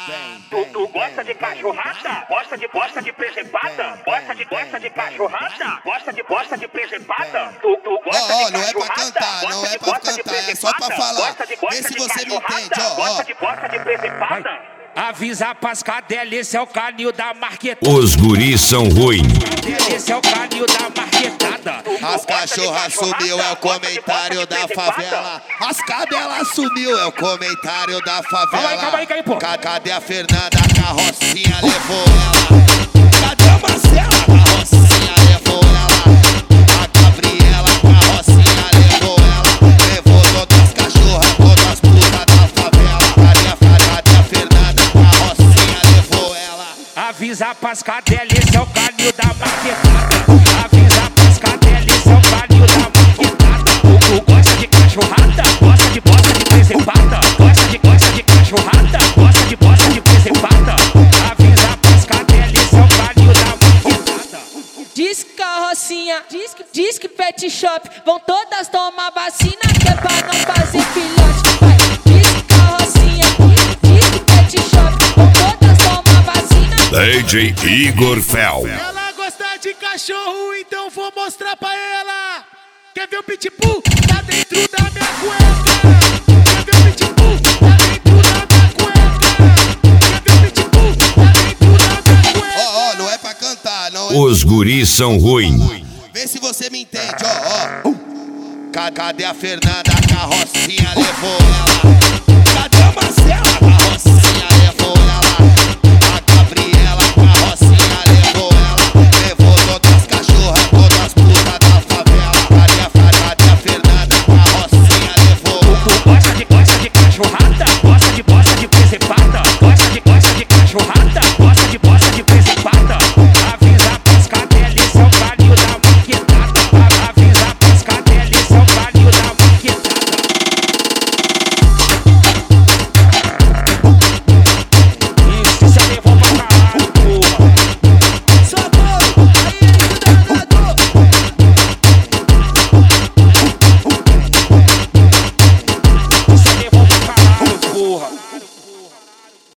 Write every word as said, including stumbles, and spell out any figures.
Tu, tu gosta de cachorrada? Gosta de gosta de presepada? Gosta de gosta de cachorrada? Gosta de gosta de presepada? Tu, tu gosta Ó, ó, de não é pra cachorrada? cantar, não é pra cantar, é só pra falar. Vê se você me entende, ó, ó. Gosta de gosta de presepada? Avisa pras cadelas, esse é o canil da marquetada. Os guris são ruins. Esse é o canil da marquetada. As cachorras sumiu, é o comentário da favela. As cadelas sumiu, é o comentário da favela. Calma aí, calma aí, calma aí, pô. Cadê a Fernanda? A carrocinha levou ela. Cadê a Marcela? A carrocinha levou ela. A Gabriela, a carrocinha levou ela. Levou todas as cachorras, todas as putas da favela. Cadê a, cadê a Fernanda? A carrocinha levou ela. Avisa pras cadelas, esse é o canil da marquetada. Avisa pras cadelas, esse é o canil da marquetada. Tu, tu gosta de cachorrada? Gosta de gosta de presepada? Gosta de gosta de cachorrada? Gosta de gosta de presepada? Avisa pras cadelas, esse é o canil da marquetada. Diz que carrocinha, diz que, diz que pet shop, vão todas tomar vacina que é pra não fazer filhote. Vai. Diz que carrocinha, diz que pet shop, vão todas tomar vacina. D J Igor Fel. Ela gosta de cachorro, então vou mostrar pra ela. Quer ver o pitbull? Tá dentro da minha cueca. Quer ver o pitbull? Tá dentro da minha cueca. Quer ver o pitbull? Tá dentro da minha cueca. Ó, ó, não é pra cantar, não é. Os guris são ruins. Vê se você me entende, ó, ó. Cadê a Fernanda? A carrocinha levou ela.